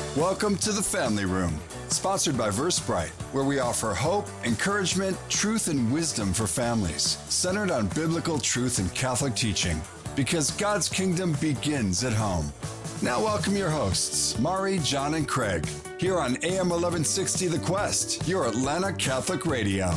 Welcome to the Family Room, sponsored by VerseBrite, where we offer hope, encouragement, truth, and wisdom for families, centered on biblical truth and Catholic teaching, because God's kingdom begins at home. Now welcome your hosts, Mari, John, and Craig, here on AM 1160 The Quest, your Atlanta Catholic radio.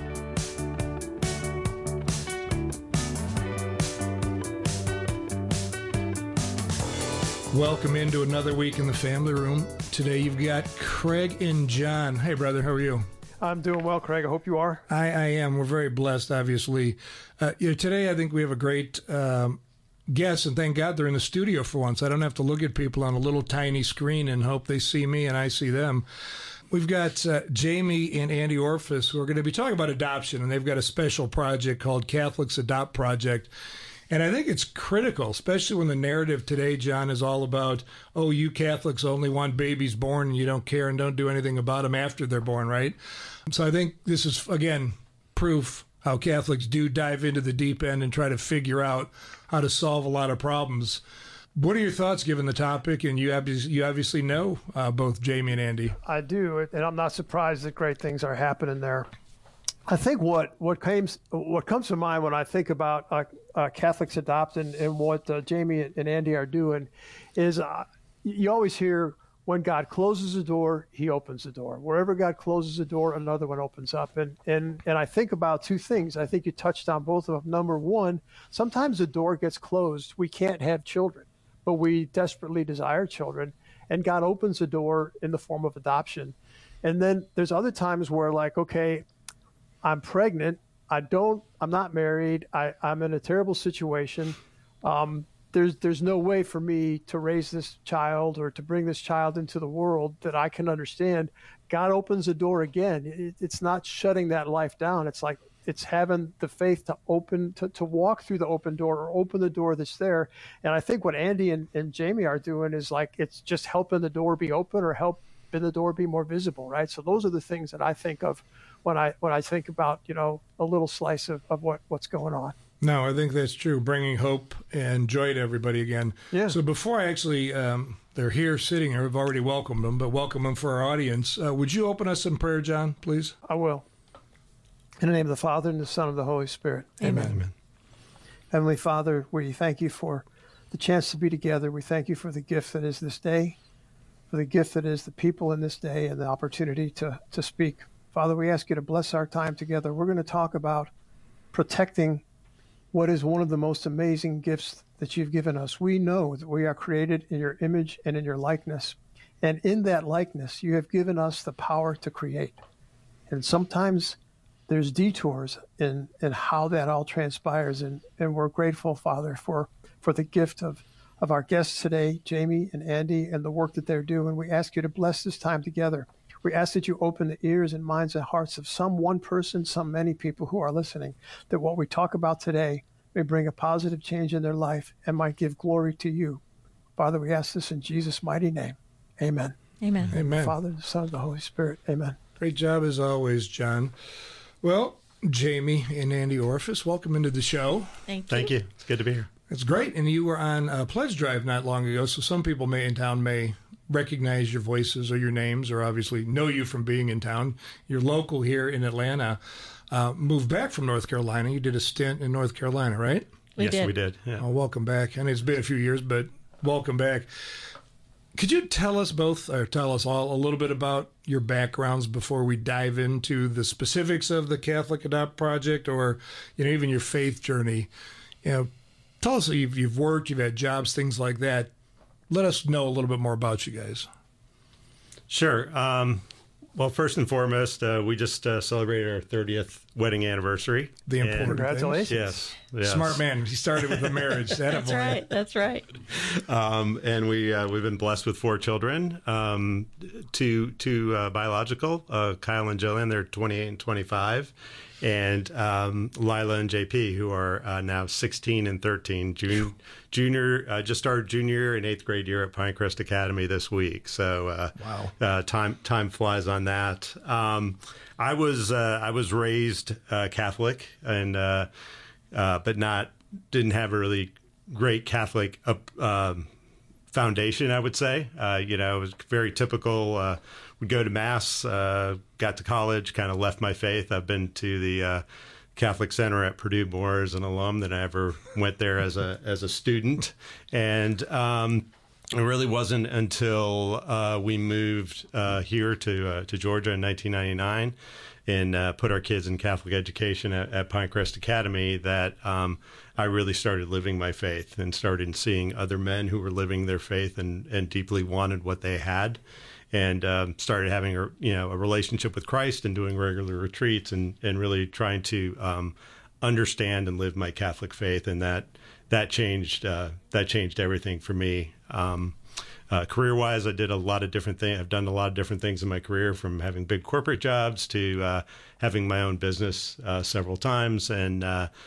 Welcome into another week in the Family Room. Today you've got Craig and John. Hey, brother, how are you? I'm doing well, Craig. I hope you are. I am. We're very blessed, obviously. Today I think we have a great guest, and thank God they're in the studio for once. I don't have to look at people on a little tiny screen and hope they see me and I see them. We've got Jamie and Andy Orfis, who are going to be talking about adoption, and they've got a special project called Catholics Adopt Project. And I think it's critical, especially when the narrative today, John, is all about, oh, you Catholics only want babies born and you don't care and don't do anything about them after they're born, right? So I think this is, again, proof how Catholics do dive into the deep end and try to figure out how to solve a lot of problems. What are your thoughts given the topic? And you obviously know both Jamie and Andy. I do, and I'm not surprised that great things are happening there. I think what comes to mind when I think about Catholics Adopt and what Jamie and Andy are doing is you always hear when God closes a door, he opens the door. Wherever God closes a door, another one opens up. And I think about two things. I think you touched on both of them. Number one, sometimes the door gets closed. We can't have children, but we desperately desire children. And God opens the door in the form of adoption. And then there's other times where, like, okay, I'm pregnant. I'm not married. I'm in a terrible situation. There's no way for me to raise this child or to bring this child into the world that I can understand. God opens the door again. It's not shutting that life down. It's like it's having the faith to walk through the open door or open the door that's there. And I think what Andy and Jamie are doing is like it's just helping the door be open or helping the door be more visible, right? So those are the things that I think of when I think about, a little slice of what's going on. No, I think that's true. Bringing hope and joy to everybody again. Yeah. So before I actually, they're here sitting here, we've already welcomed them, but welcome them for our audience. Would you open us in prayer, John, please? I will. In the name of the Father and the Son and the Holy Spirit. Amen. Amen. Heavenly Father, we thank you for the chance to be together. We thank you for the gift that is this day, for the gift that is the people in this day and the opportunity to speak. Father, we ask you to bless our time together. We're going to talk about protecting what is one of the most amazing gifts that you've given us. We know that we are created in your image and in your likeness. And in that likeness, you have given us the power to create. And sometimes there's detours in how that all transpires. And we're grateful, Father, for the gift of our guests today, Jamie and Andy, and the work that they're doing. We ask you to bless this time together. We ask that you open the ears and minds and hearts of some one person, some many people who are listening, that what we talk about today may bring a positive change in their life and might give glory to you. Father, we ask this in Jesus' mighty name. Amen. Amen. Amen. Father, the Son, and the Holy Spirit. Amen. Great job as always, John. Well, Jamie and Andy Orfis, welcome into the show. Thank you. It's good to be here. It's great. And you were on a pledge drive not long ago, so some people in town may recognize your voices or your names or obviously know you from being in town. You're local here in Atlanta. Moved back from North Carolina. You did a stint in North Carolina, right? We did. Yeah. Oh, welcome back. And it's been a few years, but welcome back. Could you tell us both, or tell us all, a little bit about your backgrounds before we dive into the specifics of the Catholic Adopt Project or, even your faith journey? Tell us, you've worked, you've had jobs, things like that. Let us know a little bit more about you guys. Sure. Well, first and foremost, we just celebrated our 30th wedding anniversary. The important Congratulations. Yes. Smart man. He started with a marriage. That's right. That's right. And we've been blessed with 4 children, two biological, Kyle and Jillian. They're 28 and 25. And Lila and JP, who are now 16 and 13, junior, just started junior and 8th grade year at Pinecrest Academy this week. So wow, time flies on that. I was raised Catholic, and but didn't have a really great Catholic foundation, I would say. It was very typical. Would go to Mass, got to college, kind of left my faith. I've been to the Catholic Center at Purdue more as an alum than I ever went there as a student. And it really wasn't until we moved here to Georgia in 1999 and put our kids in Catholic education at Pinecrest Academy that I really started living my faith and started seeing other men who were living their faith and deeply wanted what they had, and started having a relationship with Christ and doing regular retreats and really trying to understand and live my Catholic faith, and that changed everything for me. Career-wise, I did a lot of different things. I've done a lot of different things in my career, from having big corporate jobs to having my own business several times. And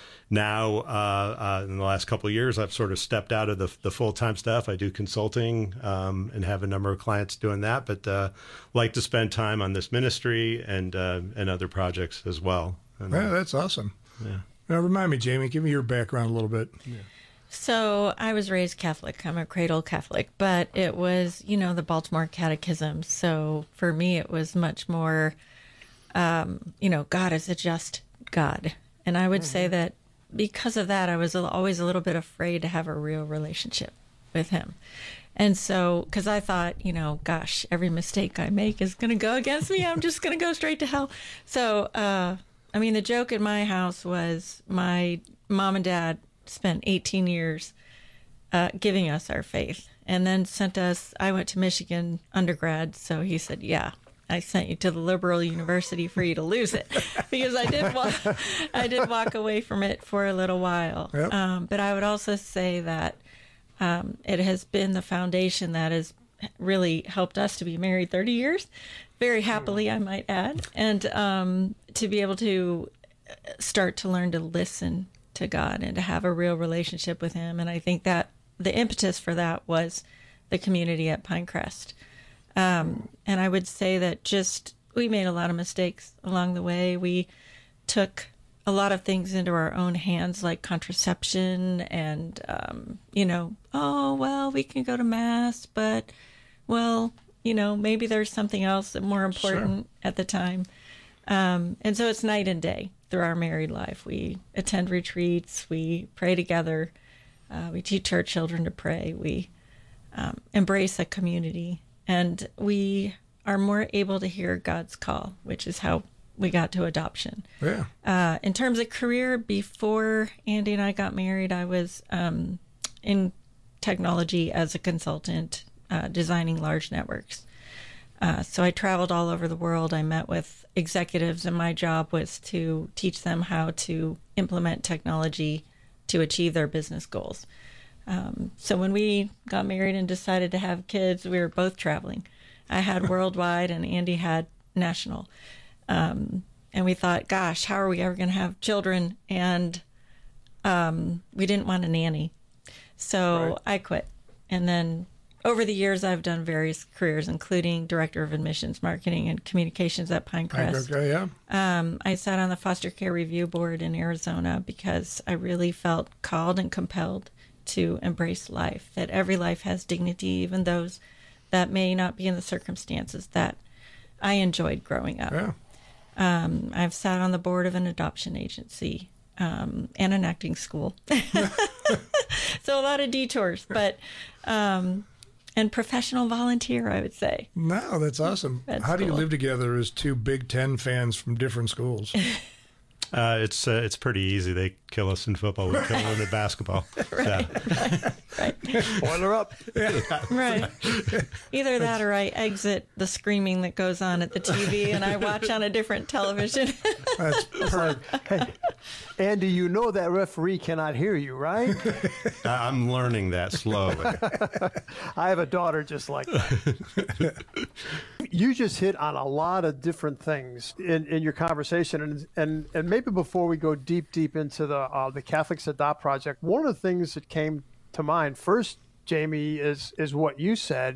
now, in the last couple of years, I've sort of stepped out of the full-time stuff. I do consulting and have a number of clients doing that, but like to spend time on this ministry and other projects as well. And, Yeah, that's awesome. yeah. Now, remind me, Jamie, give me your background a little bit. So I was raised Catholic. I'm a cradle Catholic, but it was, the Baltimore Catechism. So for me, it was much more, God is a just God. And I would say that because of that, I was always a little bit afraid to have a real relationship with him. And so, because I thought, gosh, every mistake I make is going to go against me. I'm just going to go straight to hell. So, the joke in my house was my mom and dad spent 18 years giving us our faith, and then sent us. I went to Michigan undergrad, so he said, "Yeah, I sent you to the liberal university for you to lose it," because I did walk away from it for a little while. Yep. But I would also say that it has been the foundation that has really helped us to be married 30 years, very happily, I might add, and to be able to start to learn to listen to God and to have a real relationship with him. And I think that the impetus for that was the community at Pinecrest. And I would say that we made a lot of mistakes along the way. We took a lot of things into our own hands, like contraception and, we can go to Mass, but, maybe there's something else more important at the time. And so it's night and day through our married life. We attend retreats, we pray together, we teach our children to pray, we embrace a community, and we are more able to hear God's call, which is how we got to adoption. Yeah. In terms of career, before Andy and I got married, I was in technology as a consultant, designing large networks. So I traveled all over the world. I met with executives, and my job was to teach them how to implement technology to achieve their business goals. So when we got married and decided to have kids, we were both traveling. I had worldwide and Andy had national. And we thought, gosh, how are we ever going to have children? And we didn't want a nanny. So I quit. And then over the years, I've done various careers, including director of admissions, marketing, and communications at Pinecrest. Yeah. I sat on the foster care review board in Arizona because I really felt called and compelled to embrace life, that every life has dignity, even those that may not be in the circumstances that I enjoyed growing up. Yeah. I've sat on the board of an adoption agency and an acting school. So a lot of detours, but... and professional volunteer, I would say. No, that's awesome. How do you live together as two Big Ten fans from different schools? It's pretty easy. They kill us in football. We kill them in basketball. Right. Boiler up. Right. Either that or I exit the screaming that goes on at the TV and I watch on a different television. That's perfect. Hey, Andy, you know that referee cannot hear you, right? I'm learning that slowly. I have a daughter just like that. You just hit on a lot of different things in your conversation, and maybe before we go deep into the Catholics Adopt project, one of the things that came to mind first, Jamie, is what you said.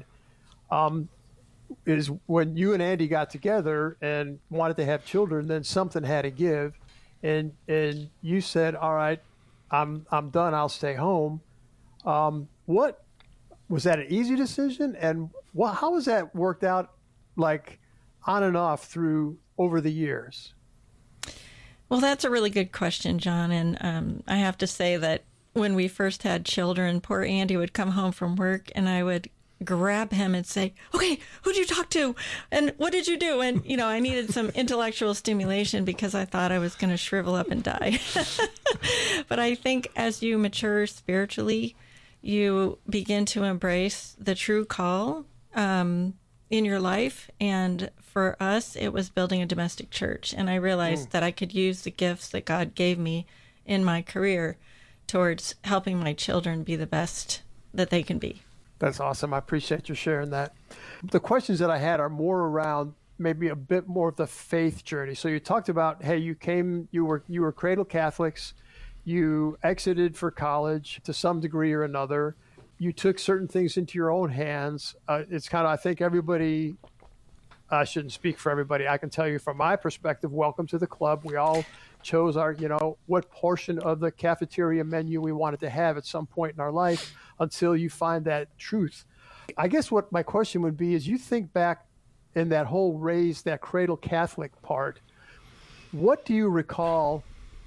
Is when you and Andy got together and wanted to have children, then something had to give, and you said, "All right, I'm done. I'll stay home." What was that an easy decision? And how has that worked out, like on and off through over the years? Well, that's a really good question, John. And I have to say that when we first had children, poor Andy would come home from work and I would grab him and say, okay, who'd you talk to? And what did you do? And, I needed some intellectual stimulation because I thought I was going to shrivel up and die. But I think as you mature spiritually, you begin to embrace the true call in your life. And for us, it was building a domestic church. And I realized that I could use the gifts that God gave me in my career towards helping my children be the best that they can be. That's awesome. I appreciate you sharing that. The questions that I had are more around maybe a bit more of the faith journey. So you talked about, hey, you were cradle Catholics, you exited for college to some degree or another. You took certain things into your own hands. It's kind of, I think everybody, I shouldn't speak for everybody. I can tell you from my perspective, welcome to the club. We all chose our, what portion of the cafeteria menu we wanted to have at some point in our life until you find that truth. I guess what my question would be is, you think back in that whole that cradle Catholic part, what do you recall,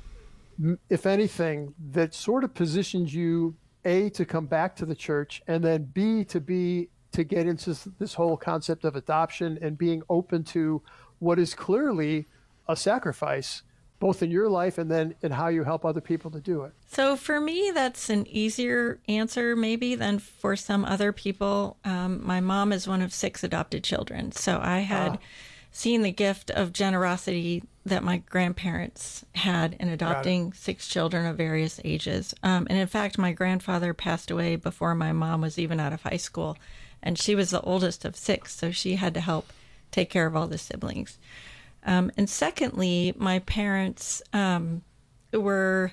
if anything, that sort of positions you, A, to come back to the church, and then B, to get into this whole concept of adoption and being open to what is clearly a sacrifice, both in your life and then in how you help other people to do it? So for me, that's an easier answer maybe than for some other people. My mom is one of 6 adopted children. So I had seen the gift of generosity that my grandparents had in adopting 6 children of various ages. And in fact, my grandfather passed away before my mom was even out of high school. And she was the oldest of 6, so she had to help take care of all the siblings. And secondly, my parents were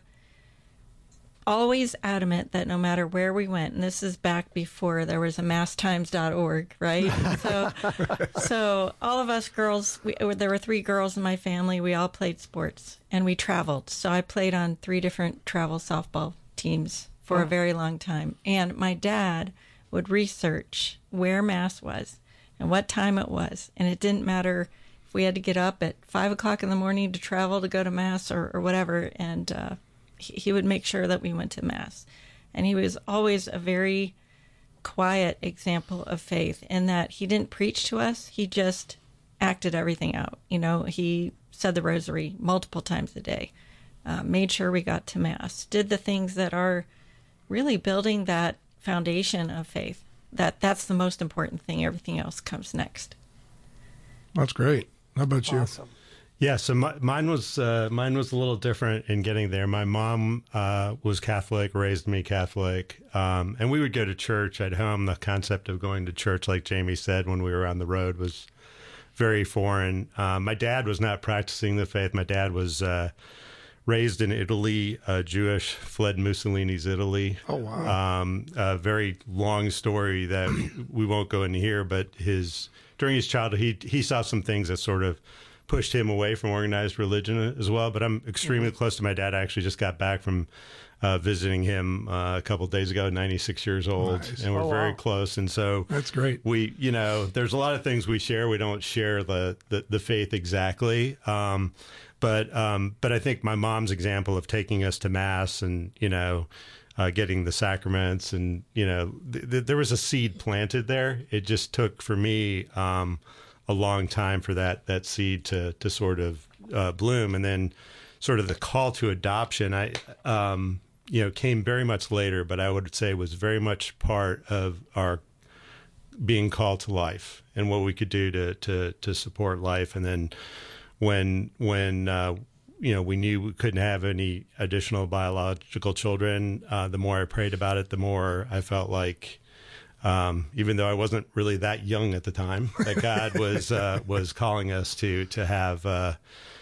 always adamant that no matter where we went, and this is back before there was a masstimes.org, right? So all of us girls, there were 3 girls in my family, we all played sports and we traveled. So I played on 3 different travel softball teams for a very long time. And my dad would research where Mass was and what time it was. And it didn't matter if we had to get up at 5 o'clock in the morning to travel to go to Mass or whatever. And he would make sure that we went to Mass. And he was always a very quiet example of faith in that he didn't preach to us. He just acted everything out. He said the rosary multiple times a day, made sure we got to Mass, did the things that are really building that foundation of faith. That's the most important thing. Everything else comes next. That's great. How about you? Awesome. Yeah, so mine was a little different in getting there. My mom was Catholic, raised me Catholic, and we would go to church at home. The concept of going to church, like Jamie said, when we were on the road was very foreign. My dad was not practicing the faith. My dad was raised in Italy, Jewish, fled Mussolini's Italy. Oh, wow. A very long story that we won't go into here, but during his childhood, he saw some things that sort of pushed him away from organized religion as well. But I'm extremely close to my dad. I actually just got back from visiting him a couple of days ago, 96 years old, Nice. and we're very close. And so That's great. we, there's a lot of things we share. We don't share the faith exactly. But I think my mom's example of taking us to Mass and, getting the sacraments and, there was a seed planted there. It just took for me a long time for that seed to sort of bloom. And then sort of the call to adoption, came very much later, but I would say was very much part of our being called to life and what we could do to support life. And then when we knew we couldn't have any additional biological children, the more I prayed about it, the more I felt like, even though I wasn't really that young at the time, that God was calling us to have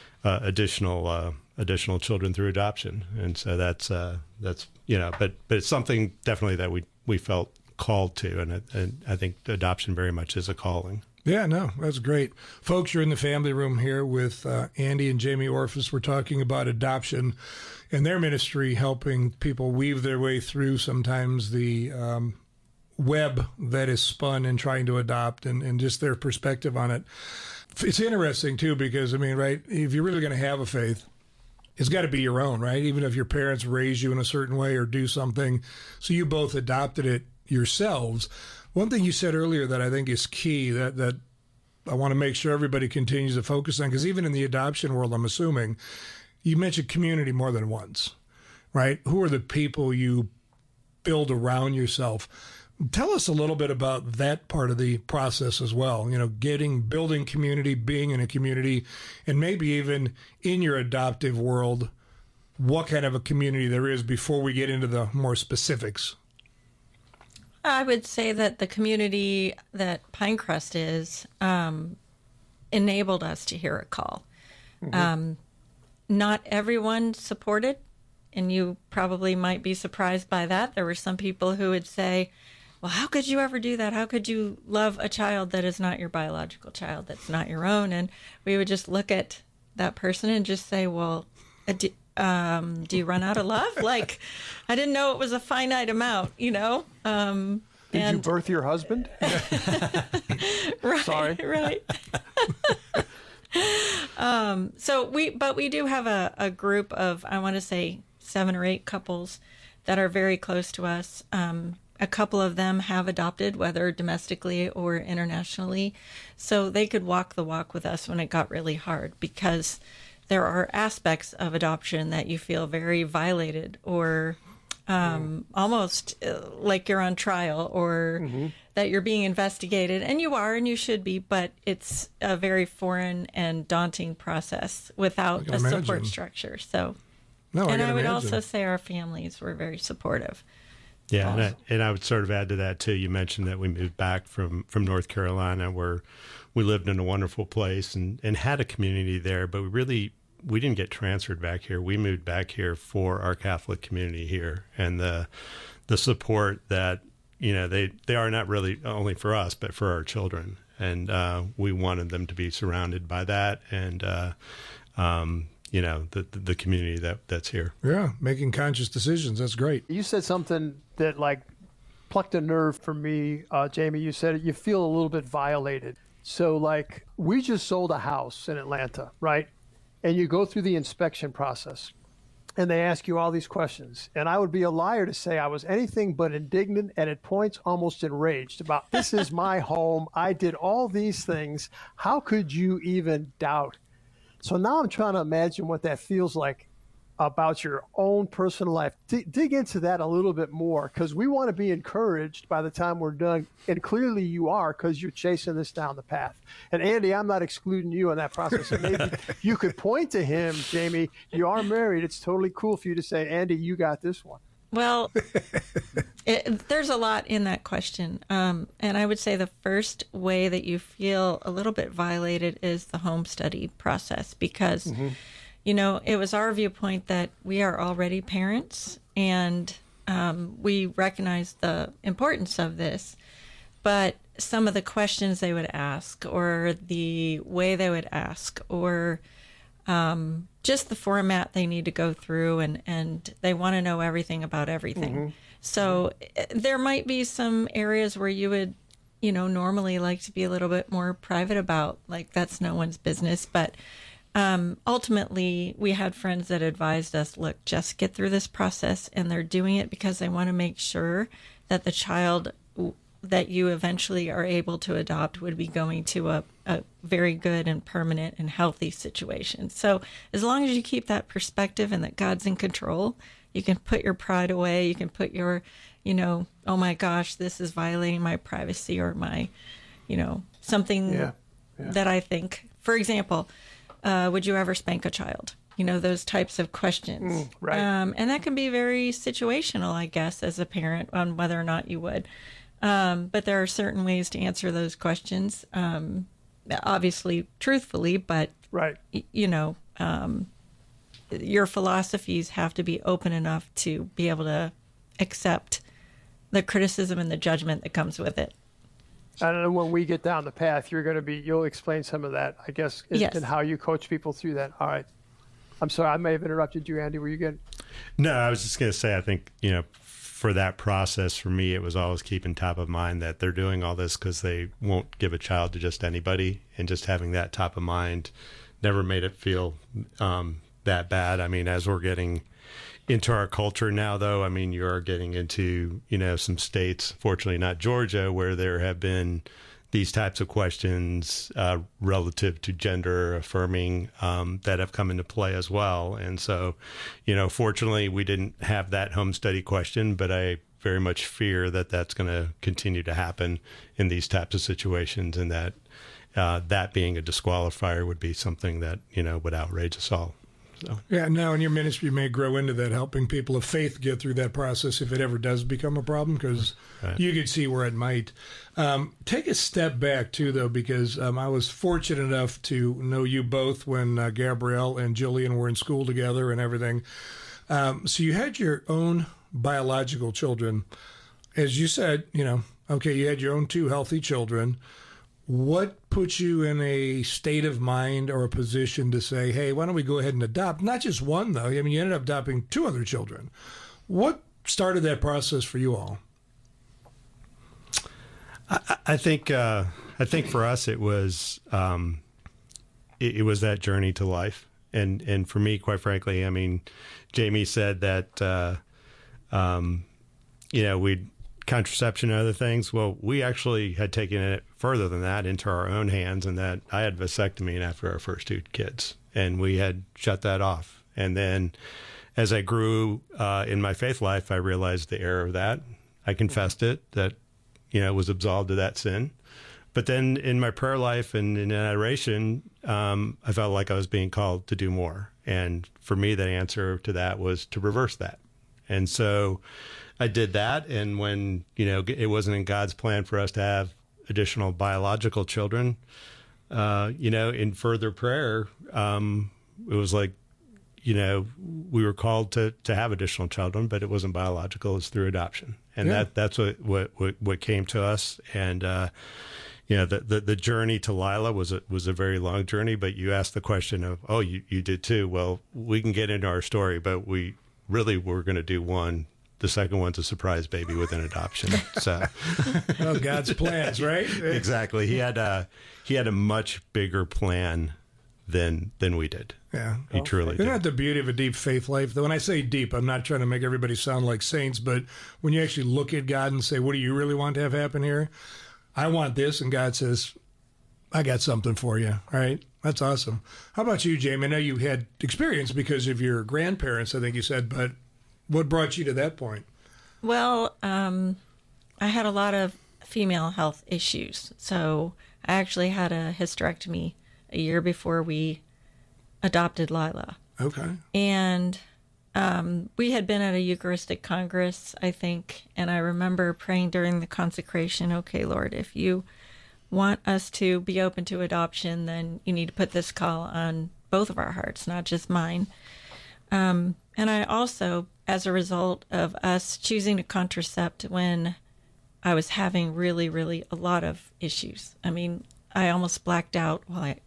additional children through adoption. And so that's but it's something definitely that we felt called to, and I think adoption very much is a calling. Yeah, no, that's great. Folks, you're in the family room here with Andy and Jamie Orphis. We're talking about adoption and their ministry, helping people weave their way through sometimes the web that is spun in trying to adopt and just their perspective on it. It's interesting, too, because, I mean, right, if you're really going to have a faith, it's got to be your own, right? Even if your parents raise you in a certain way or do something, so you both adopted it yourselves. One thing you said earlier that I think is key that I want to make sure everybody continues to focus on, because even in the adoption world, I'm assuming, you mentioned community more than once, right? Who are the people you build around yourself? Tell us a little bit about that part of the process as well. You know, building community, being in a community, and maybe even in your adoptive world, what kind of a community there is before we get into the more specifics. I would say that the community that Pinecrest is enabled us to hear a call. Mm-hmm. Not everyone supported, and you probably might be surprised by that. There were some people who would say, well, how could you ever do that? How could you love a child that is not your biological child, that's not your own? And we would just look at that person and just say, well, do you run out of love? Like, I didn't know it was a finite amount, you know? Did you birth your husband? Right, sorry. Right. But we do have a group of, I want to say 7 or 8 couples that are very close to us. A couple of them have adopted, whether domestically or internationally, so they could walk the walk with us when it got really hard, because there are aspects of adoption that you feel very violated or almost like you're on trial or that you're being investigated, and you are, and you should be, but it's a very foreign and daunting process without a support structure. So, and I would also say our families were very supportive. Yeah, and I would sort of add to that too. You mentioned that we moved back from North Carolina, where we lived in a wonderful place and had a community there, but we didn't get transferred back here. We moved back here for our Catholic community here, and the support that, you know, they are not really only for us, but for our children, and we wanted them to be surrounded by that, and you know, the community that's here. Yeah, making conscious decisions. That's great. You said something that like plucked a nerve for me, Jamie. You said you feel a little bit violated. So like, we just sold a house in Atlanta, right? And you go through the inspection process and they ask you all these questions. And I would be a liar to say I was anything but indignant and at points almost enraged about, this is my home. I did all these things. How could you even doubt? So now I'm trying to imagine what that feels like about your own personal life. Dig into that a little bit more, because we want to be encouraged by the time we're done. And clearly you are, because you're chasing this down the path. And Andy, I'm not excluding you in that process. So maybe you could point to him, Jamie. You are married. It's totally cool for you to say, Andy, you got this one. Well, there's a lot in that question. And I would say the first way that you feel a little bit violated is the home study process, because you know, it was our viewpoint that we are already parents, and we recognize the importance of this. But some of the questions they would ask, or the way they would ask, or just the format they need to go through, and they want to know everything about everything. So there might be some areas where you would, you know, normally like to be a little bit more private about, like, that's no one's business. But ultimately, we had friends that advised us, look, just get through this process, and they're doing it because they want to make sure that the child that you eventually are able to adopt would be going to a very good and permanent and healthy situation. So as long as you keep that perspective and that God's in control, you can put your pride away. You can put your, you know, oh my gosh, this is violating my privacy, or my, you know, something that I think, for example, would you ever spank a child? You know, those types of questions. Right. And that can be very situational, I guess, as a parent, on whether or not you would. But there are certain ways to answer those questions, obviously truthfully, but, you know, your philosophies have to be open enough to be able to accept the criticism and the judgment that comes with it. I don't know, when we get down the path, you'll explain some of that, I guess, and how you coach people through that. All right. I'm sorry, I may have interrupted you, Andy. Were you good? No, I was just going to say, I think, you know, for that process, for me, it was always keeping top of mind that they're doing all this because they won't give a child to just anybody, and just having that top of mind never made it feel that bad. I mean, as we're getting into our culture now, though, I mean, you are getting into, some states, fortunately not Georgia, where there have been these types of questions relative to gender affirming that have come into play as well. And so, fortunately, we didn't have that home study question, but I very much fear that that's going to continue to happen in these types of situations, and that that being a disqualifier would be something that, would outrage us all. So. Yeah, now in your ministry, you may grow into that, helping people of faith get through that process if it ever does become a problem, because you could see where it might. Take a step back, too, though, because I was fortunate enough to know you both when Gabrielle and Jillian were in school together and everything. So you had your own biological children. As you said, okay, you had your own 2 healthy children. What put you in a state of mind or a position to say, hey, why don't we go ahead and adopt? Not just one, though. I mean, you ended up adopting 2 other children. What started that process for you all? I think for us it was it was that journey to life, and for me, quite frankly, I mean, Jamie said that we'd contraception and other things. Well, we actually had taken it further than that into our own hands, and that I had vasectomy after our first 2 kids, and we had shut that off. And then as I grew in my faith life, I realized the error of that. I confessed it, that, was absolved of that sin. But then in my prayer life and in adoration, I felt like I was being called to do more. And for me, the answer to that was to reverse that. And so I did that. And when, it wasn't in God's plan for us to have additional biological children, in further prayer, it was like, we were called to have additional children, but it wasn't biological. It's through adoption. And that's what came to us. And, the journey to Lila was a very long journey, but you asked the question of, oh, you did too. Well, we can get into our story, but we really were going to do one. The second one's a surprise baby with an adoption. So, well, God's plans, right? Exactly. He had a much bigger plan than we did. Yeah, he truly did. Isn't that the beauty of a deep faith life? Though, when I say deep, I'm not trying to make everybody sound like saints, but when you actually look at God and say, "What do you really want to have happen here?" I want this, and God says, "I got something for you." Right? That's awesome. How about you, Jamie? I know you had experience because of your grandparents, I think you said, but what brought you to that point? Well, I had a lot of female health issues. So I actually had a hysterectomy a year before we adopted Lila. Okay. And we had been at a Eucharistic Congress, I think, and I remember praying during the consecration, okay, Lord, if you want us to be open to adoption, then you need to put this call on both of our hearts, not just mine. And I also, as a result of us choosing to contracept when I was having really, really a lot of issues. I mean, I almost blacked out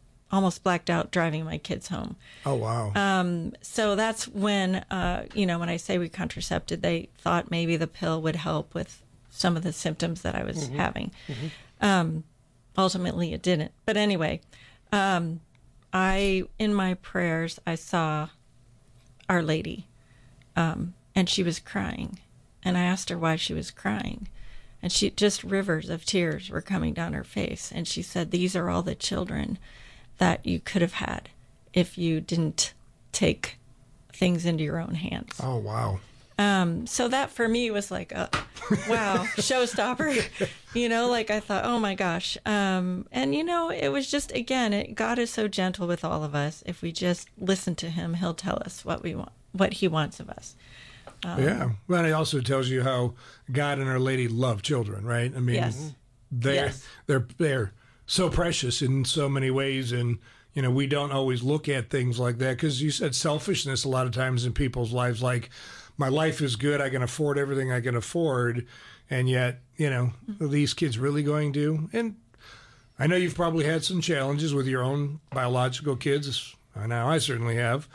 driving my kids home. Oh, wow. So that's when, when I say we contracepted, they thought maybe the pill would help with some of the symptoms that I was having. Ultimately, it didn't. But anyway, in my prayers, I saw Our Lady, and she was crying. And I asked her why she was crying. And just rivers of tears were coming down her face. And she said, these are all the children that you could have had if you didn't take things into your own hands. Oh, wow. So that for me was like, wow, showstopper. I thought, oh my gosh. And it was just, again, God is so gentle with all of us. If we just listen to him, he'll tell us what we want, what he wants of us. Yeah. Well, it also tells you how God and Our Lady love children, right? I mean, yes. They're so precious in so many ways. And, we don't always look at things like that because you said selfishness a lot of times in people's lives, like, my life is good, I can afford everything I can afford, and yet, are these kids really going to? And I know you've probably had some challenges with your own biological kids. I know I certainly have.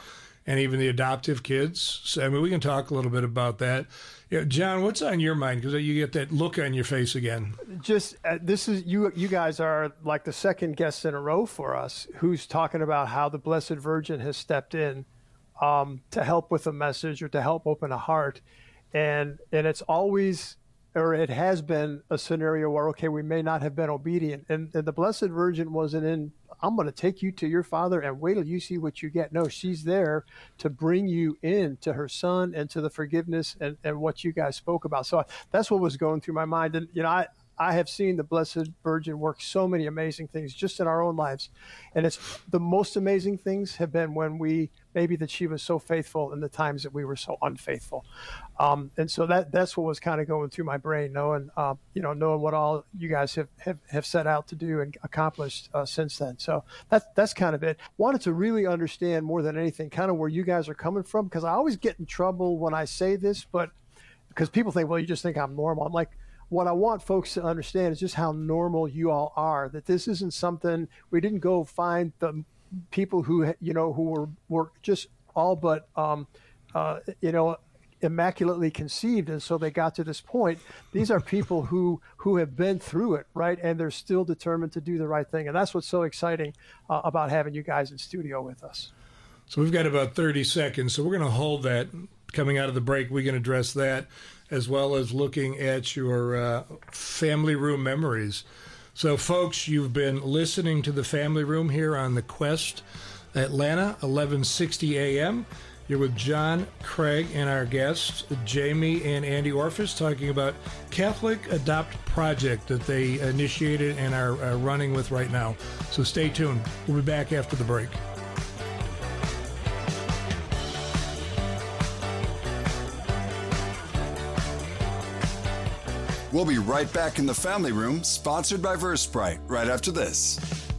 and even the adoptive kids. So, I mean, we can talk a little bit about that. John, what's on your mind? Because you get that look on your face again. Just this is you guys are like the second guest in a row for us who's talking about how the Blessed Virgin has stepped in to help with a message or to help open a heart. And it's always, or it has been, a scenario where, okay, we may not have been obedient. And the Blessed Virgin wasn't in, I'm going to take you to your father and wait till you see what you get. No, she's there to bring you in to her son and to the forgiveness and what you guys spoke about. So that's what was going through my mind. And, I have seen the Blessed Virgin work so many amazing things just in our own lives. And it's the most amazing things have been when that she was so faithful in the times that we were so unfaithful. And so that's what was kind of going through my brain, knowing what all you guys have set out to do and accomplished since then. So that's kind of it. Wanted to really understand more than anything kind of where you guys are coming from, because I always get in trouble when I say this, but because people think, well, you just think I'm normal. I'm like, what I want folks to understand is just how normal you all are, that this isn't something, we didn't go find the people who were just all but, immaculately conceived. And so they got to this point. These are people who have been through it, right? And they're still determined to do the right thing. And that's what's so exciting about having you guys in studio with us. So we've got about 30 seconds. So we're going to hold that. Coming out of the break, we can address that, as well as looking at your family room memories. So, folks, you've been listening to the Family Room here on the Quest Atlanta, 1160 AM. You're with John Craig and our guests, Jamie and Andy Orphis, talking about Catholic Adopt Project that they initiated and are running with right now. So stay tuned. We'll be back after the break. We'll be right back in the Family Room, sponsored by VerseBrite, right after this.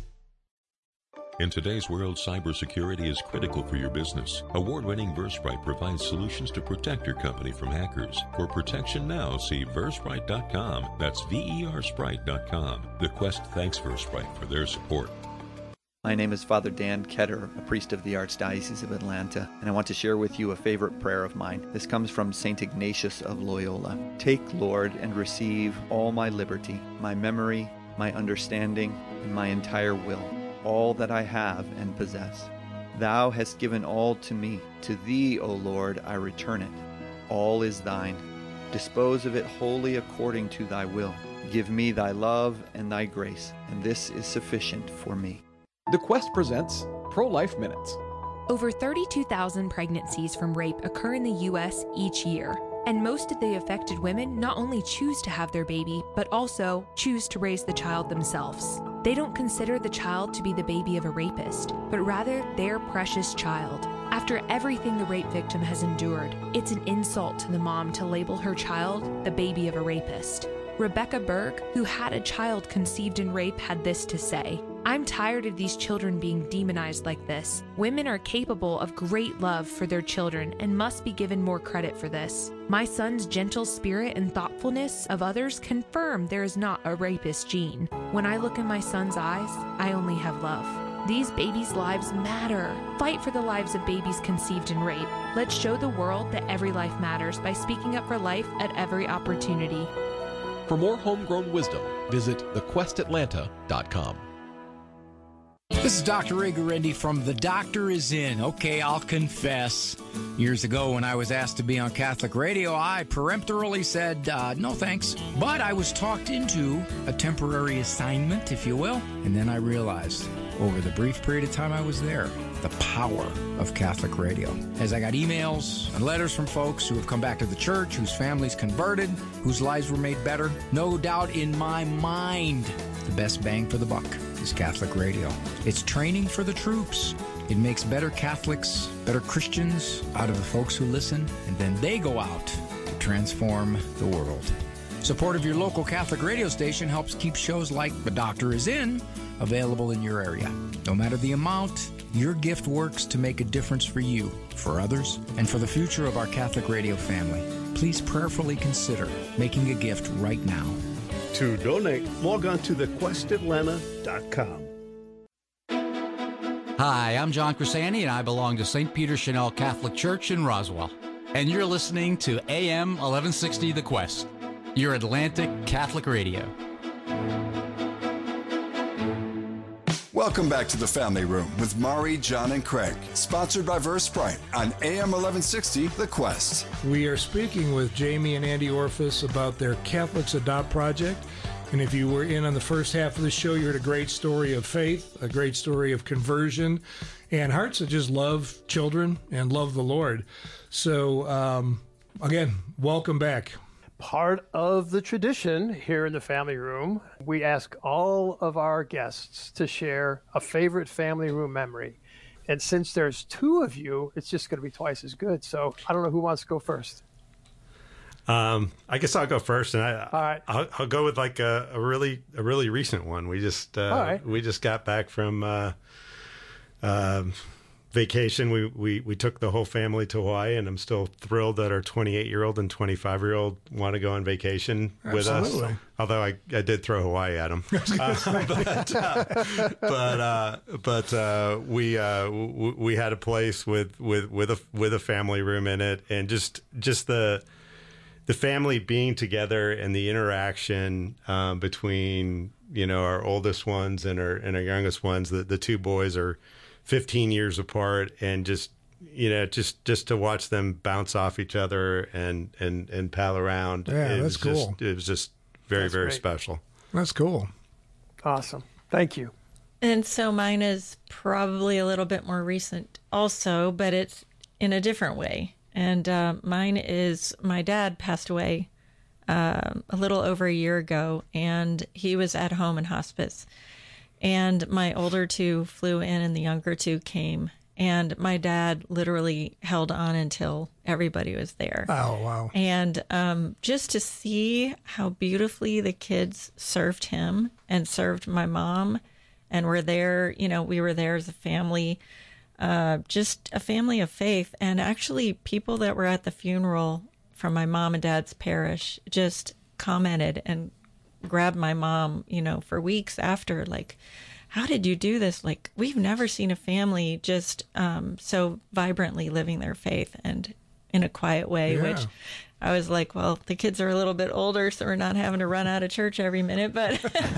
In today's world, cybersecurity is critical for your business. Award-winning VerseBrite provides solutions to protect your company from hackers. For protection now, see VerseBrite.com. That's VERSprite.com. The Quest thanks VerseBrite for their support. My name is Father Dan Ketter, a priest of the Archdiocese of Atlanta, and I want to share with you a favorite prayer of mine. This comes from St. Ignatius of Loyola. Take, Lord, and receive all my liberty, my memory, my understanding, and my entire will, all that I have and possess. Thou hast given all to me. To thee, O Lord, I return it. All is thine. Dispose of it wholly according to thy will. Give me thy love and thy grace, and this is sufficient for me. The Quest presents Pro-Life Minutes. Over 32,000 pregnancies from rape occur in the U.S. each year, and most of the affected women not only choose to have their baby, but also choose to raise the child themselves. They don't consider the child to be the baby of a rapist, but rather their precious child. After everything the rape victim has endured, it's an insult to the mom to label her child the baby of a rapist. Rebecca Berg, who had a child conceived in rape, had this to say: I'm tired of these children being demonized like this. Women are capable of great love for their children and must be given more credit for this. My son's gentle spirit and thoughtfulness of others confirm there is not a rapist gene. When I look in my son's eyes, I only have love. These babies' lives matter. Fight for the lives of babies conceived in rape. Let's show the world that every life matters by speaking up for life at every opportunity. For more homegrown wisdom, visit thequestatlanta.com. This is Dr. Ray Guarendi from The Doctor Is In. Okay, I'll confess. Years ago when I was asked to be on Catholic radio, I peremptorily said, no thanks. But I was talked into a temporary assignment, if you will. And then I realized, over the brief period of time I was there, the power of Catholic radio. As I got emails and letters from folks who have come back to the church, whose families converted, whose lives were made better, no doubt in my mind, the best bang for the buck is Catholic radio. It's training for the troops. It makes better Catholics, better Christians out of the folks who listen, and then they go out to transform the world. Support of your local Catholic radio station helps keep shows like The Doctor Is In available in your area. No matter the amount, your gift works to make a difference for you, for others, and for the future of our Catholic radio family. Please prayerfully consider making a gift right now. To donate, log on to thequestatlanta.com. Hi, I'm John Cresani, and I belong to St. Peter Chanel Catholic Church in Roswell. And you're listening to AM 1160 The Quest, your Atlantic Catholic radio. Welcome back to the Family Room with Mari, John, and Craig, sponsored by Verse-Bright on AM 1160 The Quest. We are speaking with Jamie and Andy Orphis about their Catholics Adopt project. And if you were in on the first half of the show, you heard a great story of faith, a great story of conversion, and hearts that just love children and love the Lord. So, again, welcome back. Part of the tradition here in the Family Room, we ask all of our guests to share a favorite Family Room memory. And since there's two of you, it's just going to be twice as good. So I don't know who wants to go first. I guess I'll go first, and All right. I'll go with like a really recent one. We just got back from vacation. We took the whole family to Hawaii, and I'm still thrilled that our 28-year-old and 25-year-old want to go on vacation with us. Although I did throw Hawaii at them, but we had a place with a family room in it, and just the family being together and the interaction between, our oldest ones and our youngest ones. The two boys are 15 years apart, and just to watch them bounce off each other and pal around. Yeah, that's cool. It was just very special. That's cool. Awesome. Thank you. And so mine is probably a little bit more recent also, but it's in a different way. And mine is my dad passed away a little over a year ago, and he was at home in hospice. And my older two flew in, and the younger two came. And my dad literally held on until everybody was there. Oh, wow. And just to see how beautifully the kids served him and served my mom, and were there, we were there as a family. Just a family of faith. And actually people that were at the funeral from my mom and dad's parish just commented and grabbed my mom, for weeks after, like, how did you do this? Like, we've never seen a family just so vibrantly living their faith and in a quiet way, which I was like, well, the kids are a little bit older, so we're not having to run out of church every minute. But,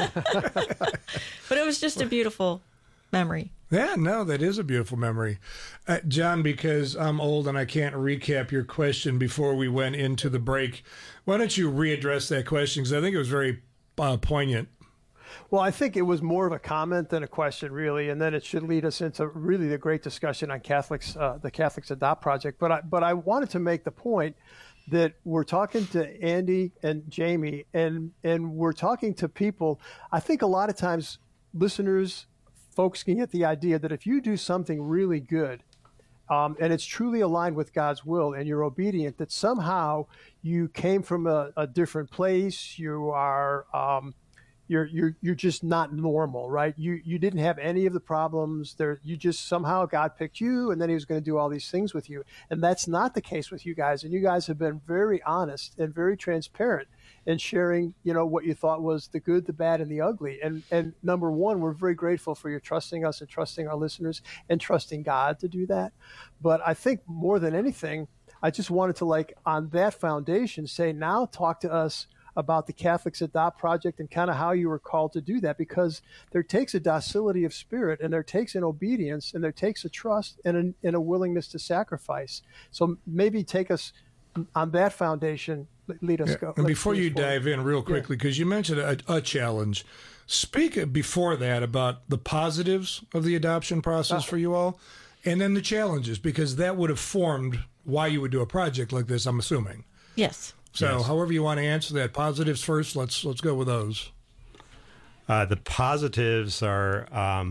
but it was just a beautiful memory. Yeah, no, that is a beautiful memory. John, because I'm old and I can't recap your question before we went into the break, why don't you readdress that question? Because I think it was very poignant. Well, I think it was more of a comment than a question, really, and then it should lead us into really the great discussion on Catholics, the Catholics Adopt project. But I wanted to make the point that we're talking to Andy and Jamie, and we're talking to people. I think a lot of times listeners, folks can get the idea that if you do something really good, and it's truly aligned with God's will, and you're obedient, that somehow you came from a different place. You are you're just not normal, right? You didn't have any of the problems there. You just somehow God picked you, and then He was going to do all these things with you. And that's not the case with you guys. And you guys have been very honest and very transparent in sharing, what you thought was the good, the bad, and the ugly. And number one, we're very grateful for your trusting us and trusting our listeners and trusting God to do that. But I think more than anything, I just wanted to, on that foundation, say, now talk to us about the Catholics Adopt project and kind of how you were called to do that, because there takes a docility of spirit, and there takes an obedience, and there takes a trust and a willingness to sacrifice. So maybe take us on that foundation, lead us go. And before you dive in real quickly, because you mentioned a challenge, speak before that about the positives of the adoption process for you all, and then the challenges, because that would have formed why you would do a project like this, I'm assuming. Yes. So however you want to answer that, positives first, let's go with those. The positives are,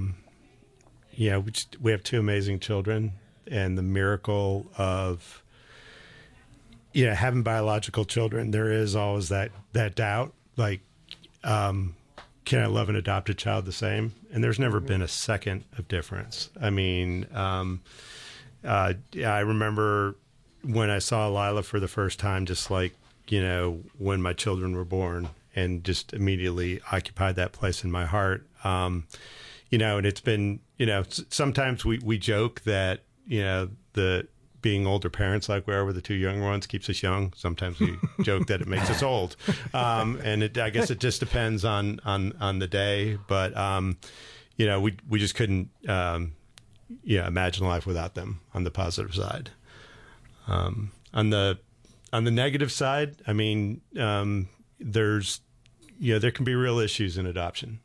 we have two amazing children, and the miracle of, having biological children, there is always that doubt, like, can I love an adopted child the same? And there's never been a second of difference. I mean, I remember when I saw Lila for the first time, just like, when my children were born, and just immediately occupied that place in my heart. and it's been, sometimes we joke that, the being older parents like we are with the two younger ones keeps us young. Sometimes we joke that it makes us old. And I guess it just depends on the day. But, we just couldn't, imagine life without them on the positive side. On the negative side, I mean, there's, there can be real issues in adoption,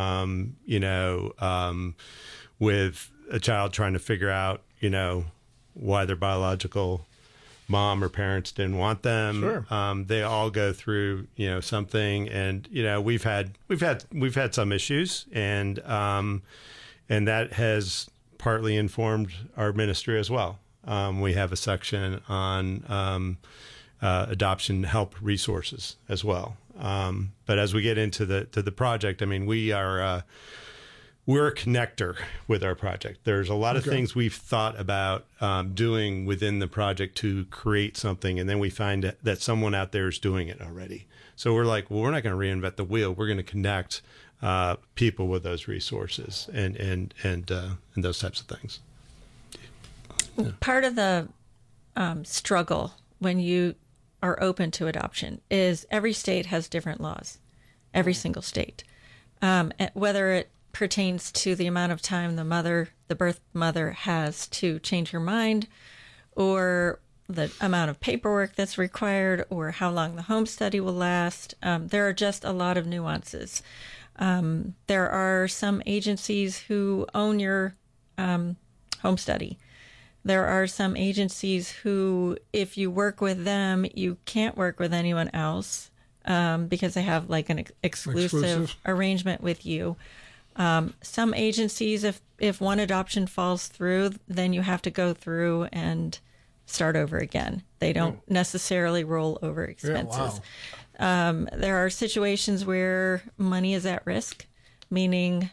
with a child trying to figure out, why their biological mom or parents didn't want them. Sure. They all go through, something, and, we've had some issues, and that has partly informed our ministry as well. We have a section on adoption help resources as well. But as we get into the project, I mean, we're a connector with our project. There's a lot of things we've thought about doing within the project to create something, and then we find that someone out there is doing it already. So we're like, well, we're not going to reinvent the wheel. We're going to connect people with those resources and those types of things. Yeah. Part of the struggle when you are open to adoption is every state has different laws, every single state, whether it pertains to the amount of time the birth mother has to change her mind, or the amount of paperwork that's required, or how long the home study will last. There are just a lot of nuances. There are some agencies who own your home study. There are some agencies who, if you work with them, you can't work with anyone else because they have like an exclusive arrangement with you. Some agencies, if one adoption falls through, then you have to go through and start over again. They don't necessarily roll over expenses. Yeah, wow. There are situations where money is at risk, meaning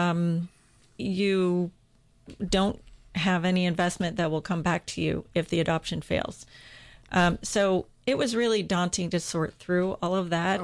you don't have any investment that will come back to you if the adoption fails. So it was really daunting to sort through all of that.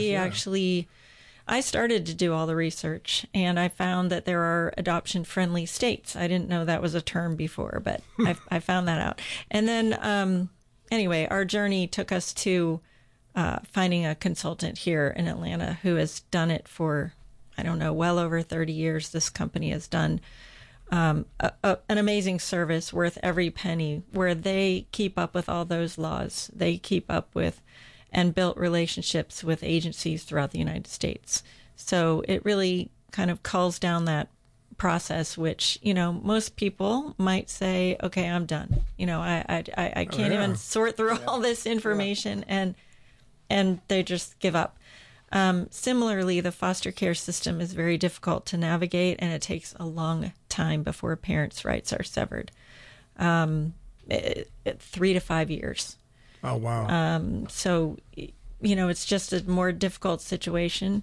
I started to do all the research, and I found that there are adoption-friendly states. I didn't know that was a term before, but I found that out. And then, anyway, our journey took us to finding a consultant here in Atlanta who has done it for, well over 30 years. This company has done an amazing service worth every penny, where they keep up with all those laws. They keep up with and built relationships with agencies throughout the United States. So it really kind of calls down that process, which, most people might say, okay, I'm done. I can't even sort through all this information, and they just give up. Similarly, the foster care system is very difficult to navigate, and it takes a long time before a parent's rights are severed. 3 to 5 years. Oh, wow. So, it's just a more difficult situation,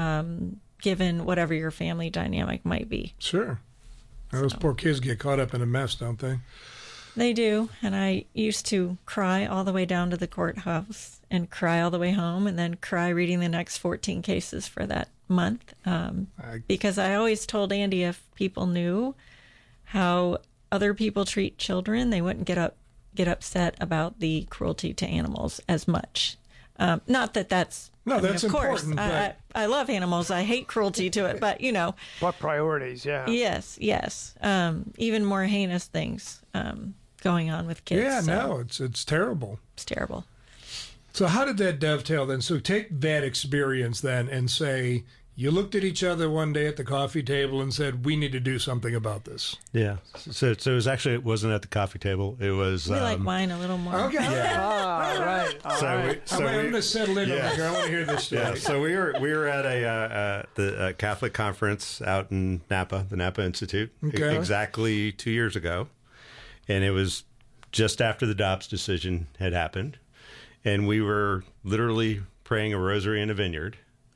given whatever your family dynamic might be. Sure. Those poor kids get caught up in a mess, don't they? They do. And I used to cry all the way down to the courthouse and cry all the way home, and then cry reading the next 14 cases for that month. Because I always told Andy, if people knew how other people treat children, they wouldn't get upset about the cruelty to animals as much. Not that that's... No, that's of course, important. I love animals. I hate cruelty to it, but, But priorities, yeah. Yes. Even more heinous things going on with kids. Yeah, no, it's terrible. It's terrible. So how did that dovetail then? So take that experience then and say, you looked at each other one day at the coffee table and said, we need to do something about this. Yeah. So it wasn't at the coffee table. It was... We like wine a little more. Okay. Yeah. All right. I'm going to settle in over here. I want to hear this story. Yeah. So we were at the Catholic conference out in Napa, the Napa Institute, exactly 2 years ago. And it was just after the Dobbs decision had happened. And we were literally praying a rosary in a vineyard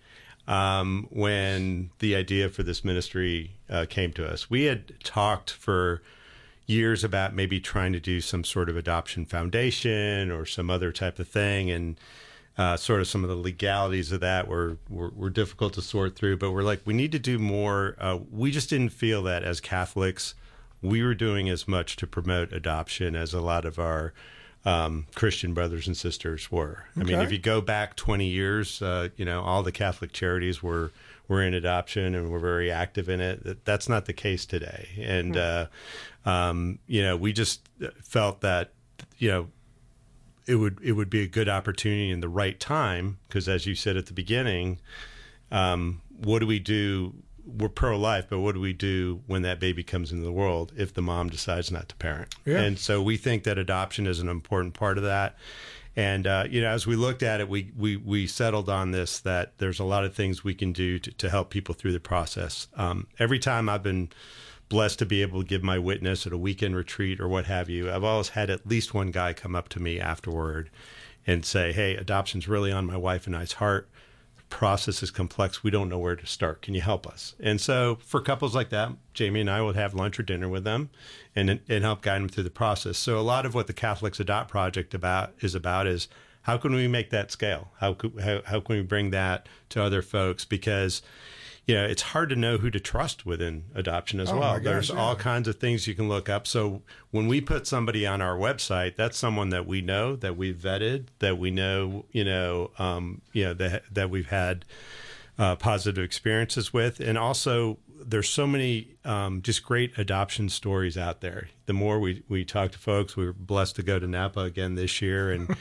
when the idea for this ministry came to us. We had talked for years about maybe trying to do some sort of adoption foundation or some other type of thing. And sort of some of the legalities of that were difficult to sort through. But we're like, we need to do more. We just didn't feel that as Catholics we were doing as much to promote adoption as a lot of our Christian brothers and sisters were. I mean, if you go back 20 years, all the Catholic charities were in adoption and were very active in it. That's not the case today. And, we just felt that, it would be a good opportunity in the right time, because as you said at the beginning, what do we do? We're pro-life, but what do we do when that baby comes into the world if the mom decides not to parent? Yeah. And so we think that adoption is an important part of that. And, as we looked at it, we settled on this, that there's a lot of things we can do to help people through the process. Every time I've been blessed to be able to give my witness at a weekend retreat or what have you, I've always had at least one guy come up to me afterward and say, hey, adoption's really on my wife and I's heart. Process is complex. We don't know where to start. Can you help us? And so for couples like that, Jamie and I would have lunch or dinner with them and help guide them through the process. So a lot of what the Catholics Adopt Project is how can we make that scale? How can we bring that to other folks? Because it's hard to know who to trust within adoption as well. There's all kinds of things you can look up. So when we put somebody on our website, that's someone that we know, that we've vetted, that we know, that we've had positive experiences with. And also, there's so many just great adoption stories out there. The more we talk to folks, we were blessed to go to Napa again this year, and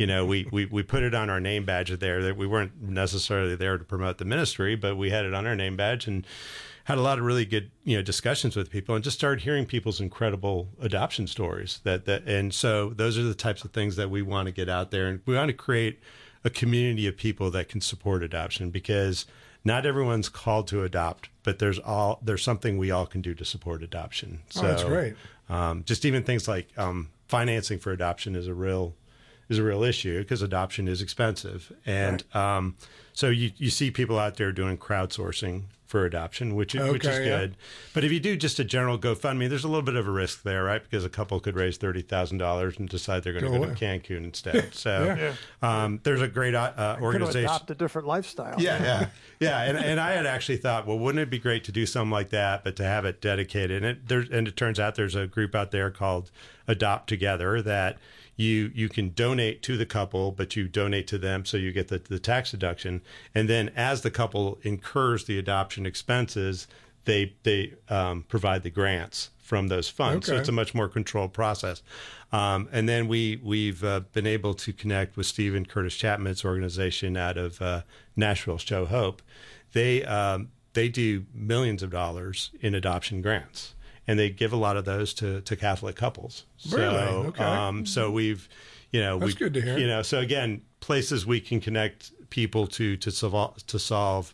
we put it on our name badge there. That we weren't necessarily there to promote the ministry, but we had it on our name badge and had a lot of really good discussions with people, and just started hearing people's incredible adoption stories. And so those are the types of things that we want to get out there, and we want to create a community of people that can support adoption, because not everyone's called to adopt, but there's something we all can do to support adoption. So that's great. Just even things like financing for adoption is a real issue, because adoption is expensive. And so you see people out there doing crowdsourcing for adoption, which is good. But if you do just a general GoFundMe, there's a little bit of a risk there, right? Because a couple could raise $30,000 and decide they're going to go to Cancun instead. So there's a great organization. Adopt a different lifestyle. Yeah. And I had actually thought, well, wouldn't it be great to do something like that, but to have it dedicated? And it turns out there's a group out there called Adopt Together that you can donate to the couple, but you donate to them, so you get the tax deduction. And then as the couple incurs the adoption expenses, they provide the grants from those funds. So it's a much more controlled process. And then we've been able to connect with Stephen Curtis Chapman's organization out of Nashville, Show Hope. They do millions of dollars in adoption grants, and they give a lot of those to Catholic couples. Really? So we've, that's good to hear. So again, places we can connect people to solve,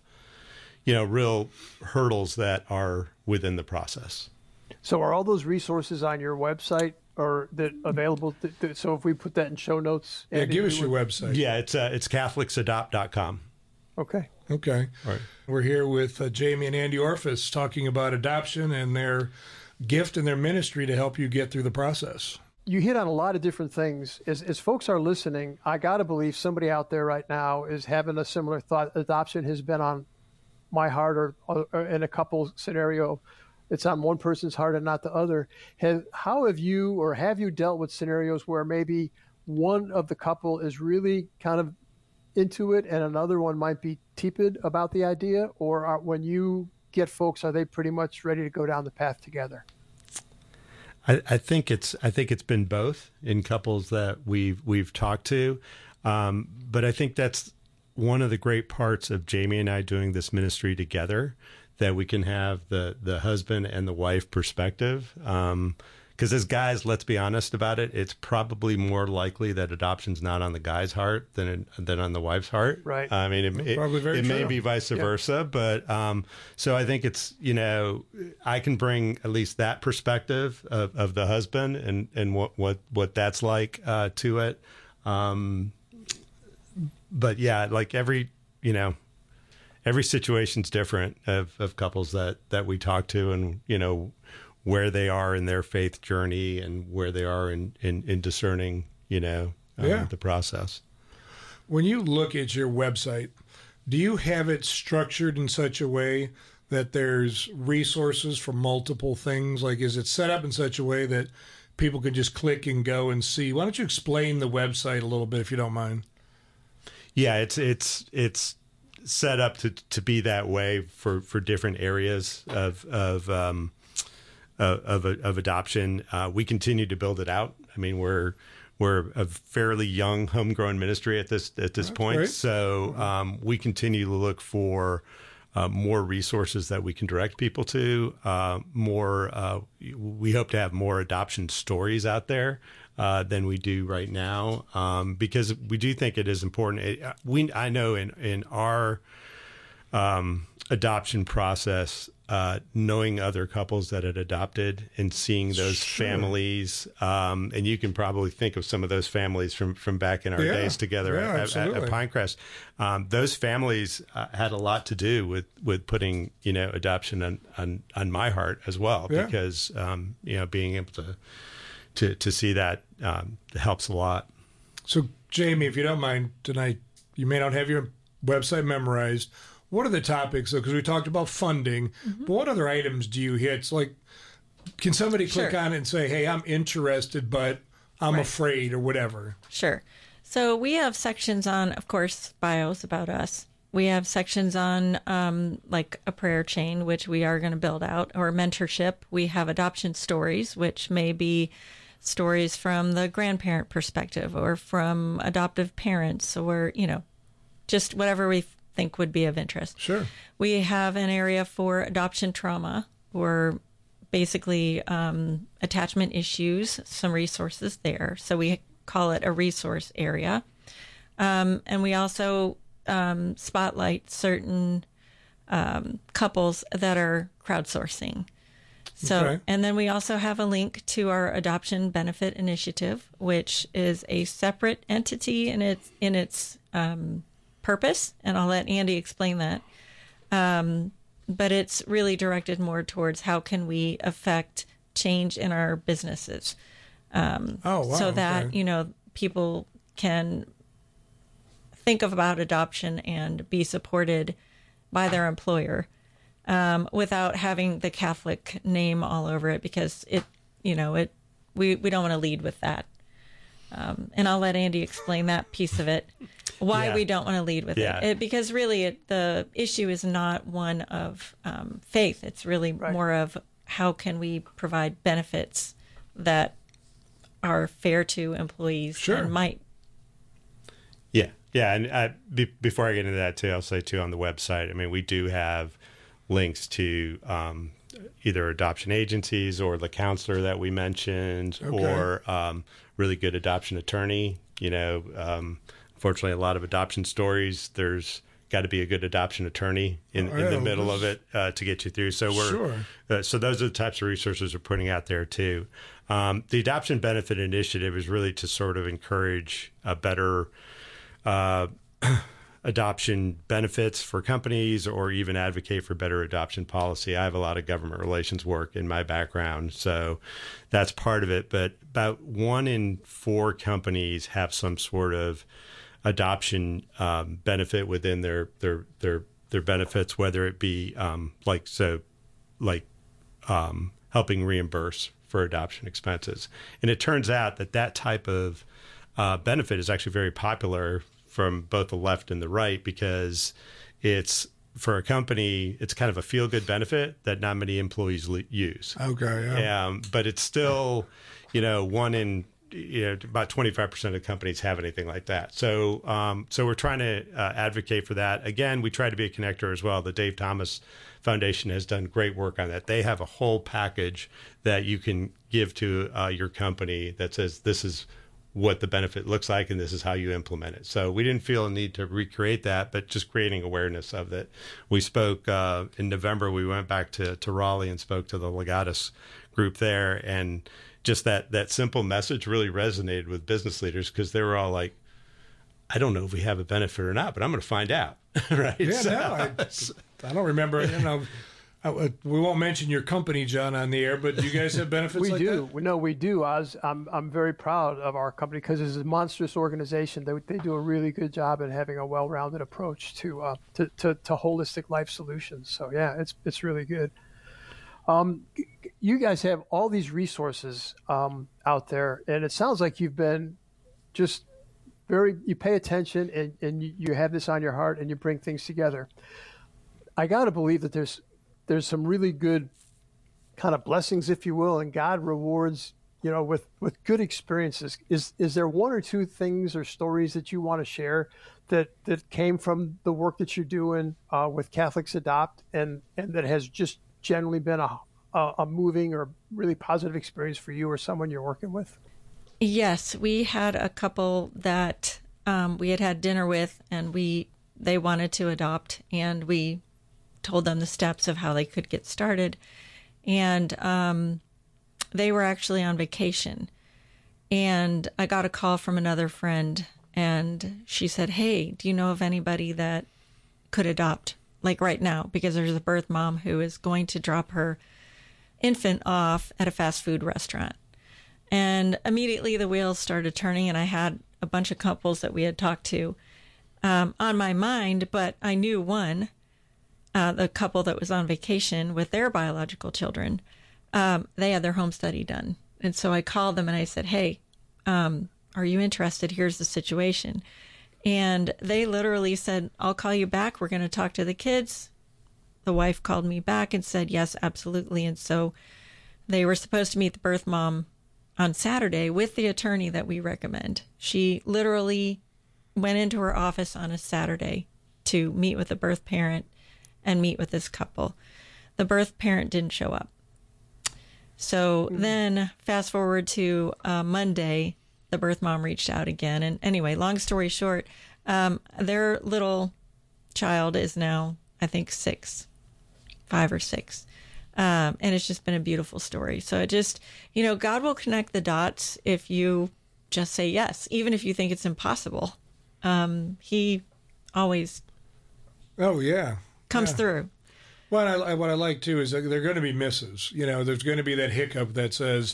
real hurdles that are within the process. So are all those resources on your website, or that available? So if we put that in show notes, give us your website. Yeah, it's CatholicSAdopt.com. Okay. All right. We're here with Jamie and Andy Orfis talking about adoption and their gift and their ministry to help you get through the process. You hit on a lot of different things. As folks are listening, I got to believe somebody out there right now is having a similar thought. Adoption has been on my heart, or in a couple scenario, it's on one person's heart and not the other. How have you dealt with scenarios where maybe one of the couple is really kind of into it and another one might be tepid about the idea? Or when you get folks, are they pretty much ready to go down the path together? I think it's been both in couples that we've talked to, but I think that's one of the great parts of Jamie and I doing this ministry together, that we can have the husband and the wife perspective. Because as guys, let's be honest about it, it's probably more likely that adoption's not on the guy's heart than on the wife's heart. Right. I mean, it may be vice versa, but so I think it's, I can bring at least that perspective of the husband and what that's like to it. But yeah, like every situation's different of couples that we talk to, and where they are in their faith journey and where they are in discerning, the process. When you look at your website, do you have it structured in such a way that there's resources for multiple things? Like, is it set up in such a way that people can just click and go and see? Why don't you explain the website a little bit, if you don't mind? Yeah, it's set up to be that way for different areas of adoption. We continue to build it out. I mean, we're a fairly young homegrown ministry at this point, great. so we continue to look for more resources that we can direct people to. We hope to have more adoption stories out there than we do right now, because we do think it is important. I know in our adoption process, knowing other couples that had adopted and seeing those families, and you can probably think of some of those families from back in our days together at Pinecrest. Those families had a lot to do with putting adoption on my heart as well, because being able to see that helps a lot. So, Jamie, if you don't mind tonight, you may not have your website memorized. What are the topics, though? Because we talked about funding, but what other items do you hit? It's like, can somebody click on it and say, hey, I'm interested, but I'm afraid, or whatever? Sure. So we have sections on, of course, bios about us. We have sections on like a prayer chain, which we are going to build out, or mentorship. We have adoption stories, which may be stories from the grandparent perspective or from adoptive parents, or, just whatever we think would be of interest. Sure. We have an area for adoption trauma, or basically attachment issues, some resources there. So we call it a resource area. And we also spotlight certain couples that are crowdsourcing. So, and then we also have a link to our adoption benefit initiative, which is a separate entity in its purpose, and I'll let Andy explain that. But it's really directed more towards how can we affect change in our businesses, so that people can think about adoption and be supported by their employer, without having the Catholic name all over it, because we don't want to lead with that. And I'll let Andy explain that piece of it, why we don't want to lead with it. Because really the issue is not one of faith. It's really more of how can we provide benefits that are fair to employees and might. Yeah. And before I get into that too, I'll say too, on the website, I mean, we do have links to either adoption agencies or the counselor that we mentioned, or really good adoption attorney. Unfortunately, a lot of adoption stories, there's got to be a good adoption attorney in the middle of it to get you through. So so those are the types of resources we're putting out there too. The Adoption Benefit Initiative is really to sort of encourage a better adoption benefits for companies, or even advocate for better adoption policy. I have a lot of government relations work in my background, so that's part of it. But about 1 in 4 companies have some sort of adoption benefit within their benefits, whether it be helping reimburse for adoption expenses. And it turns out that type of benefit is actually very popular from both the left and the right, because it's, for a company, it's kind of a feel-good benefit that not many employees use. But it's still, one in, about 25% of companies have anything like that. So we're trying to advocate for that. Again, we try to be a connector as well. The Dave Thomas Foundation has done great work on that. They have a whole package that you can give to your company that says this is what the benefit looks like, and this is how you implement it. So we didn't feel a need to recreate that, but just creating awareness of it. We spoke in November, we went back to Raleigh and spoke to the Legatus group there, and just that simple message really resonated with business leaders, because they were all like, I don't know if we have a benefit or not, but I'm going to find out. Right? Yeah, I don't remember, We won't mention your company, John, on the air, but do you guys have benefits We like do. that? No, we do. I'm very proud of our company because it's a monstrous organization. They do a really good job in having a well-rounded approach to holistic life solutions. So yeah, it's really good. You guys have all these resources out there, and it sounds like you've been just you pay attention and you have this on your heart and you bring things together. I got to believe that there's some really good kind of blessings, if you will, and God rewards, with good experiences. Is there one or two things or stories that you want to share that came from the work that you're doing with Catholics Adopt and that has just generally been a moving or really positive experience for you or someone you're working with? Yes, we had a couple that we had dinner with, and they wanted to adopt, and we told them the steps of how they could get started. And they were actually on vacation. And I got a call from another friend, and she said, "Hey, do you know of anybody that could adopt, like right now?" Because there's a birth mom who is going to drop her infant off at a fast food restaurant. And immediately the wheels started turning, and I had a bunch of couples that we had talked to on my mind, but I knew one, the couple that was on vacation with their biological children, they had their home study done. And so I called them and I said, "Hey, are you interested? Here's the situation." And they literally said, "I'll call you back. We're going to talk to the kids." The wife called me back and said, "Yes, absolutely." And so they were supposed to meet the birth mom on Saturday with the attorney that we recommend. She literally went into her office on a Saturday to meet with the birth parent and meet with this couple. The birth parent didn't show up. So then fast forward to Monday, the birth mom reached out again. And anyway, long story short, their little child is now, I think, 5 or 6. And it's just been a beautiful story. So it just, God will connect the dots if you just say yes, even if you think it's impossible. He always comes through. Well, what I like, too, is that there are going to be misses. There's going to be that hiccup that says,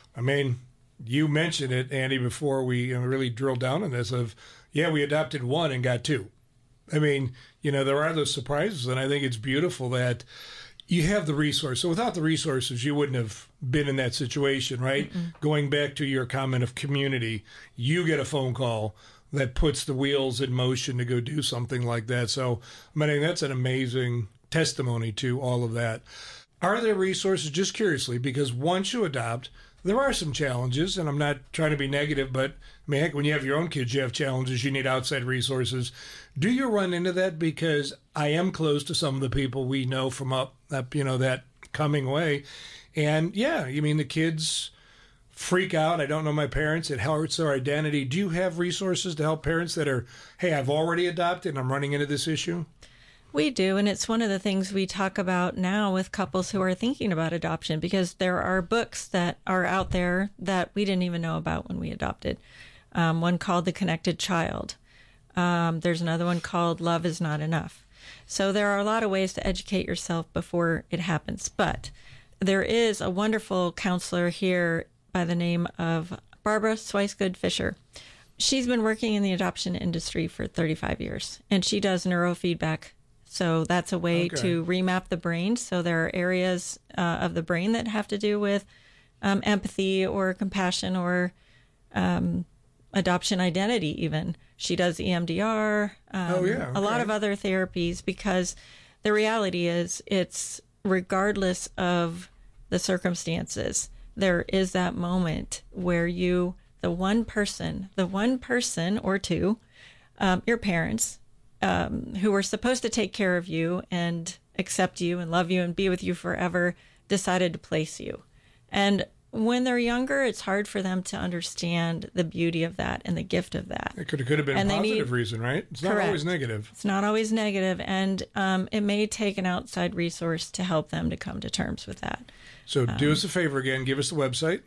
you mentioned it, Andy, before we really drilled down on this we adopted 1 and got 2. There are those surprises, and I think it's beautiful that you have the resource. So without the resources, you wouldn't have been in that situation, right? Mm-mm. Going back to your comment of community, you get a phone call that puts the wheels in motion to go do something like that. So, that's an amazing testimony to all of that. Are there resources, just curiously, because once you adopt, there are some challenges, and I'm not trying to be negative, but heck, when you have your own kids, you have challenges, you need outside resources. Do you run into that? Because I am close to some of the people we know from up that coming way. And the kids freak out. I don't know my parents. It hurts their identity. Do you have resources to help parents that are, hey, I've already adopted and I'm running into this issue? We do, and it's one of the things we talk about now with couples who are thinking about adoption, because there are books that are out there that we didn't even know about when we adopted. One called The Connected Child. There's another one called Love Is Not Enough. So there are a lot of ways to educate yourself before it happens. But there is a wonderful counselor here by the name of Barbara Swicegood Fisher. She's been working in the adoption industry for 35 years, and she does neurofeedback. So that's a way to remap the brain. So there are areas of the brain that have to do with empathy or compassion or adoption identity even. She does EMDR, a lot of other therapies, because the reality is it's regardless of the circumstances, there is that moment where the one person or two, your parents, who were supposed to take care of you and accept you and love you and be with you forever, decided to place you. And when they're younger, it's hard for them to understand the beauty of that and the gift of that. It could have been a positive reason, right? It's not always negative. It's not always negative, and it may take an outside resource to help them to come to terms with that. So do us a favor again. Give us the website.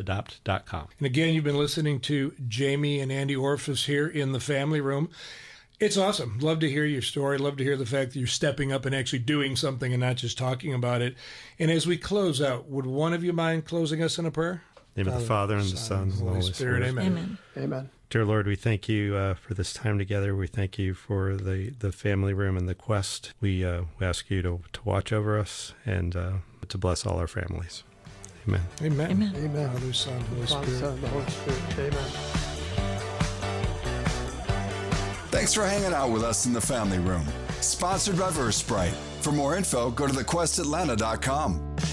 CatholicsAdopt.com. And again, you've been listening to Jamie and Andy Orfis here in the family room. It's awesome. Love to hear your story. Love to hear the fact that you're stepping up and actually doing something and not just talking about it. And as we close out, would one of you mind closing us in a prayer? In the name of the Father, and the Son, and the Holy Spirit. Amen. Amen. Amen. Dear Lord, we thank you for this time together. We thank you for the family room and the Quest. We ask you to watch over us and to bless all our families. Amen. Amen. Amen. Amen. Father, Son, Holy Father, Spirit. Son, and the Holy Spirit. Amen. Thanks for hanging out with us in the family room. Sponsored by VerseBrite. For more info, go to thequestatlanta.com.